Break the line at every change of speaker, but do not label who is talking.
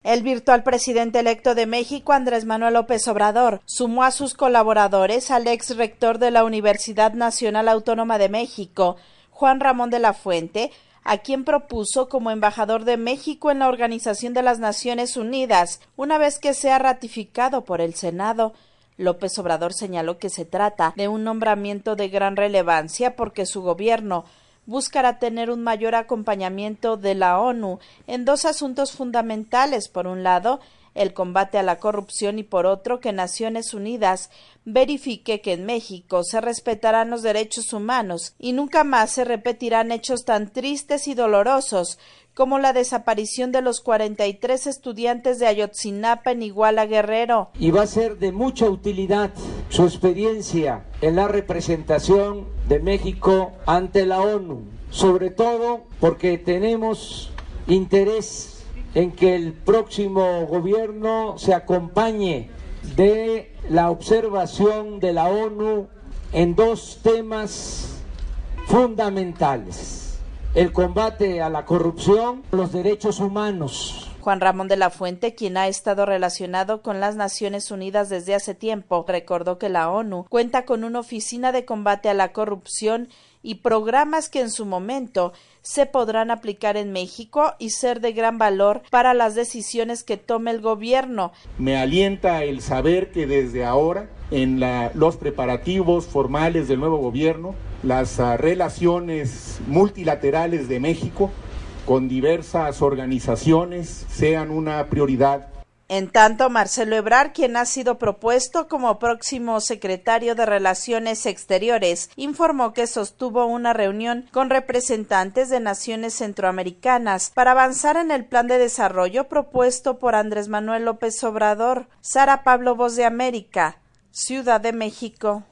El virtual presidente electo de México, Andrés Manuel López Obrador, sumó a sus colaboradores al ex rector de la Universidad Nacional Autónoma de México, Juan Ramón de la Fuente, a quien propuso como embajador de México en la Organización de las Naciones Unidas, una vez que sea ratificado por el Senado. López Obrador señaló que se trata de un nombramiento de gran relevancia porque su gobierno buscará tener un mayor acompañamiento de la ONU en dos asuntos fundamentales: por un lado, el combate a la corrupción y por otro, que Naciones Unidas verifique que en México se respetarán los derechos humanos y nunca más se repetirán hechos tan tristes y dolorosos como la desaparición de los 43 estudiantes de Ayotzinapa en Iguala, Guerrero.
Y va a ser de mucha utilidad su experiencia en la representación de México ante la ONU, sobre todo porque tenemos interés en que el próximo gobierno se acompañe de la observación de la ONU en dos temas fundamentales: el combate a la corrupción, los derechos humanos.
Juan Ramón de la Fuente, quien ha estado relacionado con las Naciones Unidas desde hace tiempo, recordó que la ONU cuenta con una oficina de combate a la corrupción y programas que en su momento se podrán aplicar en México y ser de gran valor para las decisiones que tome el gobierno.
Me alienta el saber que desde ahora, en los preparativos formales del nuevo gobierno, las relaciones multilaterales de México con diversas organizaciones sean una prioridad.
En tanto, Marcelo Ebrard, quien ha sido propuesto como próximo secretario de Relaciones Exteriores, informó que sostuvo una reunión con representantes de naciones centroamericanas para avanzar en el plan de desarrollo propuesto por Andrés Manuel López Obrador. Sara Pablo, Voz de América, Ciudad de México.